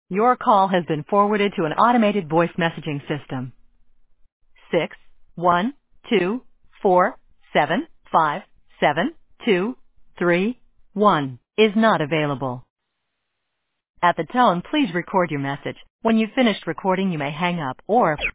Your call has been forwarded to an automated voice messaging system. 61247572231 is not available. At the tone, please record your message. When you've finished recording, you may hang up or